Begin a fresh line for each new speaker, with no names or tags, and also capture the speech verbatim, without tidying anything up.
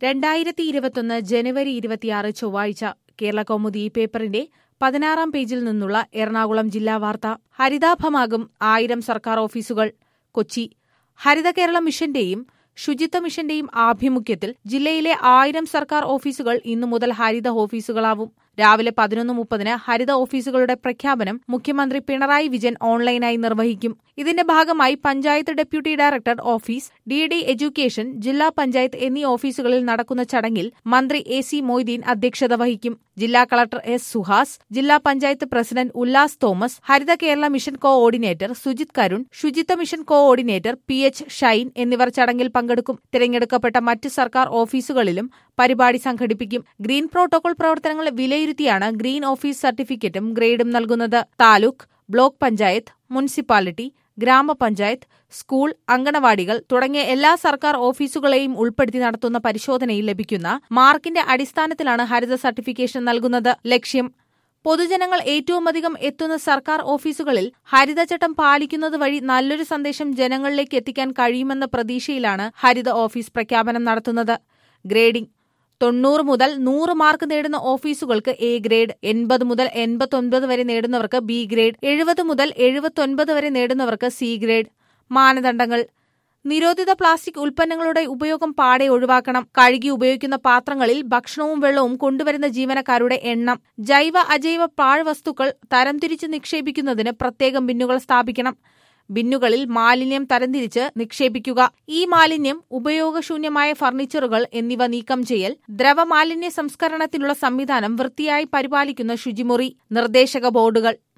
രണ്ടായിരത്തി ഇരുപത്തൊന്ന് ജനുവരി ഇരുപത്തിയാറ് ചൊവ്വാഴ്ച കേരളകൗമുദി ഈ പേപ്പറിന്റെ പതിനാറാം പേജിൽ നിന്നുള്ള എറണാകുളം ജില്ലാ വാർത്ത. ഹരിതാഭമാകും ആയിരം സർക്കാർ ഓഫീസുകൾ. കൊച്ചി. ഹരിത കേരള മിഷന്റെയും ശുചിത്വ മിഷന്റെയും ആഭിമുഖ്യത്തിൽ ജില്ലയിലെ ആയിരം സർക്കാർ ഓഫീസുകൾ ഇന്നു മുതൽ ഹരിത ഓഫീസുകളാവും. രാവിലെ പതിനൊന്ന് മുപ്പതിന് ഹരിത ഓഫീസുകളുടെ പ്രഖ്യാപനം മുഖ്യമന്ത്രി പിണറായി വിജയൻ ഓൺലൈനായി നിർവഹിക്കും. ഇതിന്റെ ഭാഗമായി panchayat deputy director office, D D education, ജില്ലാ പഞ്ചായത്ത് എന്നീ ഓഫീസുകളിൽ നടക്കുന്ന ചടങ്ങിൽ മന്ത്രി എ സി മൊയ്തീൻ അധ്യക്ഷത വഹിക്കും. ജില്ലാ കളക്ടർ എസ് സുഹാസ്, ജില്ലാ panchayat president Ullas Thomas, Haritha Kerala mission coordinator Sujith Karun, ശുചിത്വ mission coordinator P H Shine എന്നിവർ ചടങ്ങിൽ പങ്കെടുക്കും. തിരഞ്ഞെടുക്കപ്പെട്ട മറ്റ് സർക്കാർ ഓഫീസുകളിലും പരിപാടി സംഘടിപ്പിക്കും. ഗ്രീൻ പ്രോട്ടോകോൾ പ്രവർത്തനങ്ങൾ വിലയിരുത്തിയാണ് ഗ്രീൻ ഓഫീസ് സർട്ടിഫിക്കറ്റും ഗ്രേഡും നൽകുന്നത്. താലൂക്ക്, ബ്ലോക്ക് പഞ്ചായത്ത്, മുനിസിപ്പാലിറ്റി, ഗ്രാമപഞ്ചായത്ത്, സ്കൂൾ, അങ്കണവാടികൾ തുടങ്ങിയ എല്ലാ സർക്കാർ ഓഫീസുകളെയും ഉൾപ്പെടുത്തി നടത്തുന്ന പരിശോധനയിൽ ലഭിക്കുന്ന മാർക്കിന്റെ അടിസ്ഥാനത്തിലാണ് ഹരിത സർട്ടിഫിക്കേഷൻ നൽകുന്നത്. ലക്ഷ്യം: പൊതുജനങ്ങൾ ഏറ്റവുമധികം എത്തുന്ന സർക്കാർ ഓഫീസുകളിൽ ഹരിതചട്ടം പാലിക്കുന്നത് വഴി നല്ലൊരു സന്ദേശം ജനങ്ങളിലേക്ക് എത്തിക്കാൻ കഴിയുമെന്ന പ്രതീക്ഷയിലാണ് ഹരിത ഓഫീസ് പ്രഖ്യാപനം നടത്തുന്നത്. ഗ്രേഡിംഗ്: തൊണ്ണൂറ് മുതൽ നൂറ് മാർക്ക് നേടുന്ന ഓഫീസുകൾക്ക് എ ഗ്രേഡ്, എൺപത് മുതൽ എൺപത്തൊൻപത് വരെ നേടുന്നവർക്ക് ബി ഗ്രേഡ്, എഴുപത് മുതൽ എഴുപത്തൊൻപത് വരെ നേടുന്നവർക്ക് സി ഗ്രേഡ്. മാനദണ്ഡങ്ങൾ: നിരോധിത പ്ലാസ്റ്റിക് ഉൽപ്പന്നങ്ങളുടെ ഉപയോഗം പാടെ ഒഴിവാക്കണം. കഴുകി ഉപയോഗിക്കുന്ന പാത്രങ്ങളിൽ ഭക്ഷണവും വെള്ളവും കൊണ്ടുവരുന്ന ജീവനക്കാരുടെ എണ്ണം. ജൈവ അജൈവ പാഴ്വസ്തുക്കൾ തരംതിരിച്ച് നിക്ഷേപിക്കുന്നതിന് പ്രത്യേകം ബിന്നുകൾ സ്ഥാപിക്കണം. ബിന്നുകളിൽ മാലിന്യം തരംതിരിച്ച് നിക്ഷേപിക്കുക. ഈ മാലിന്യം, ഉപയോഗശൂന്യമായ ഫർണിച്ചറുകൾ എന്നിവ നീക്കം ചെയ്യൽ. ദ്രവമാലിന്യ സംസ്കരണത്തിനുള്ള സംവിധാനം വൃത്തിയായി പരിപാലിക്കുന്ന ശുചിമുറി. നിർദ്ദേശക ബോർഡുകൾ.